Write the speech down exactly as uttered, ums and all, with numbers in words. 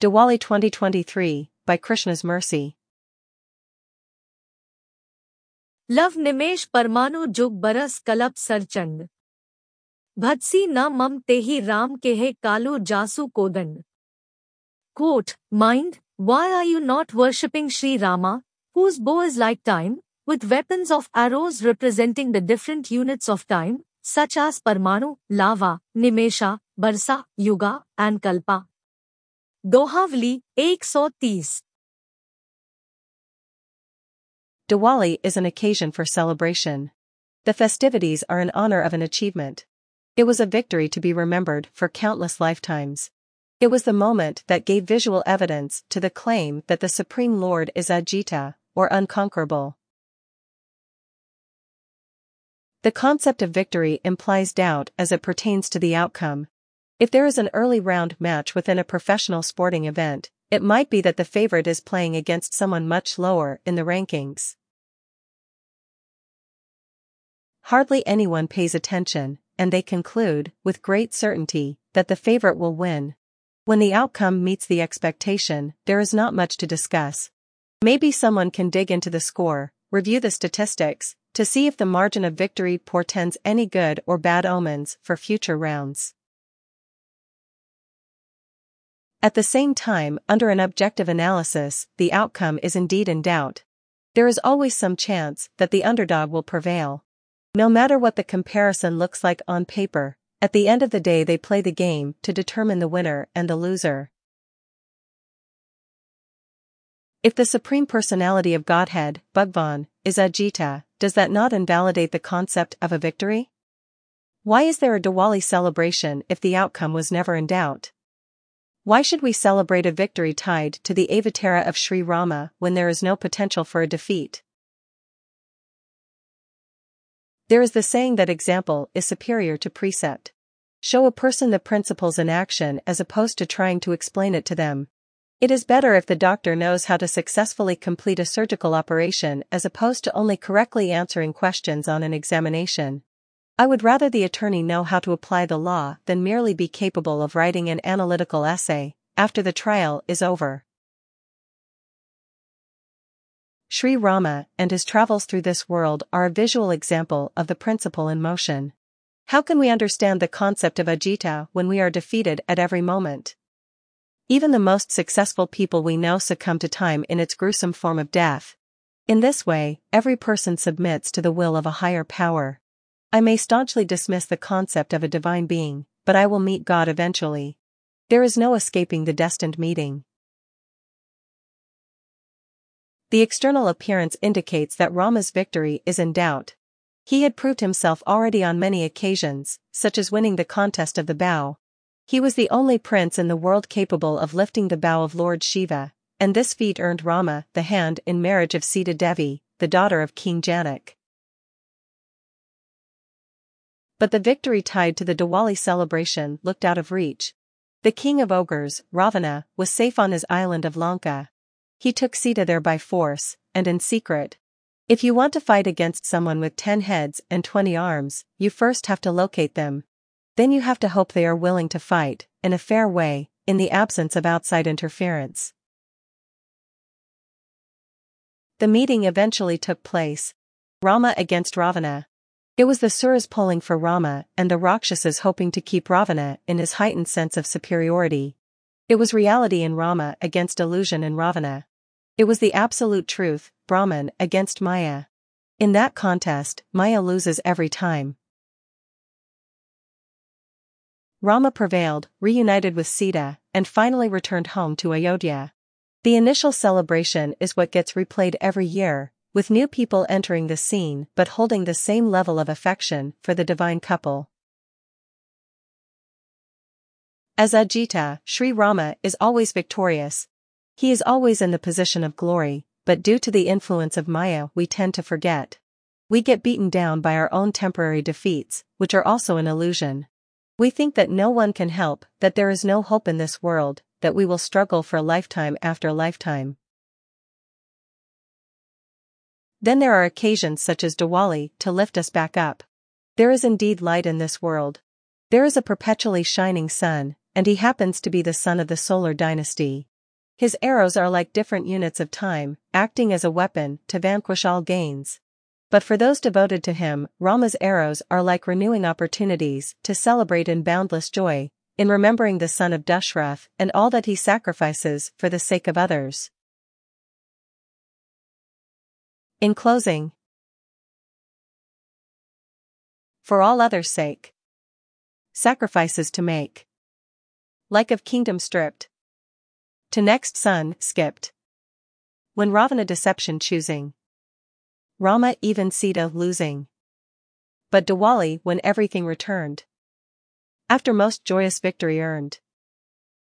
Diwali twenty twenty-three, by Krishna's Mercy. लव निमेश परमाणु जुग बरस कलप सरचंड भदसी न मम तेहि राम केहे Kalu जासु Kodanda. Quote, Mind, why are you not worshipping Sri Rama, whose bow is like time, with weapons of arrows representing the different units of time, such as Parmanu, Lava, Nimesha, Barsa, Yuga, and Kalpa. Dohavali one thirty. Diwali is an occasion for celebration. The festivities are in honor of an achievement. It was a victory to be remembered for countless lifetimes. It was the moment that gave visual evidence to the claim that the Supreme Lord is Ajita, or unconquerable. The concept of victory implies doubt as it pertains to the outcome. If there is an early round match within a professional sporting event, it might be that the favorite is playing against someone much lower in the rankings. Hardly anyone pays attention, and they conclude, with great certainty, that the favorite will win. When the outcome meets the expectation, there is not much to discuss. Maybe someone can dig into the score, review the statistics, to see if the margin of victory portends any good or bad omens for future rounds. At the same time, under an objective analysis, the outcome is indeed in doubt. There is always some chance that the underdog will prevail. No matter what the comparison looks like on paper, at the end of the day they play the game to determine the winner and the loser. If the Supreme Personality of Godhead, Bhagwan, is Ajita, does that not invalidate the concept of a victory? Why is there a Diwali celebration if the outcome was never in doubt? Why should we celebrate a victory tied to the avatara of Sri Rama when there is no potential for a defeat? There is the saying that example is superior to precept. Show a person the principles in action as opposed to trying to explain it to them. It is better if the doctor knows how to successfully complete a surgical operation as opposed to only correctly answering questions on an examination. I would rather the attorney know how to apply the law than merely be capable of writing an analytical essay after the trial is over. Sri Rama and his travels through this world are a visual example of the principle in motion. How can we understand the concept of Ajita when we are defeated at every moment? Even the most successful people we know succumb to time in its gruesome form of death. In this way, every person submits to the will of a higher power. I may staunchly dismiss the concept of a divine being, but I will meet God eventually. There is no escaping the destined meeting. The external appearance indicates that Rama's victory is in doubt. He had proved himself already on many occasions, such as winning the contest of the bow. He was the only prince in the world capable of lifting the bow of Lord Shiva, and this feat earned Rama the hand in marriage of Sita Devi, the daughter of King Janak. But the victory tied to the Diwali celebration looked out of reach. The king of ogres, Ravana, was safe on his island of Lanka. He took Sita there by force, and in secret. If you want to fight against someone with ten heads and twenty arms, you first have to locate them. Then you have to hope they are willing to fight, in a fair way, in the absence of outside interference. The meeting eventually took place. Rama against Ravana. It was the Suras pulling for Rama and the Rakshasas hoping to keep Ravana in his heightened sense of superiority. It was reality in Rama against illusion in Ravana. It was the absolute truth, Brahman against Maya. In that contest, Maya loses every time. Rama prevailed, reunited with Sita, and finally returned home to Ayodhya. The initial celebration is what gets replayed every year, with new people entering the scene but holding the same level of affection for the divine couple. As Ajita, Sri Rama is always victorious. He is always in the position of glory, but due to the influence of Maya we tend to forget. We get beaten down by our own temporary defeats, which are also an illusion. We think that no one can help, that there is no hope in this world, that we will struggle for lifetime after lifetime. Then there are occasions such as Diwali to lift us back up. There is indeed light in this world. There is a perpetually shining sun, and he happens to be the son of the solar dynasty. His arrows are like different units of time, acting as a weapon to vanquish all gains. But for those devoted to him, Rama's arrows are like renewing opportunities to celebrate in boundless joy, in remembering the son of Dashrath and all that he sacrifices for the sake of others. In closing, for all others' sake, sacrifices to make, like of kingdom stripped, to next son skipped. When Ravana deception choosing, Rama even Sita losing. But Diwali when everything returned, after most joyous victory earned.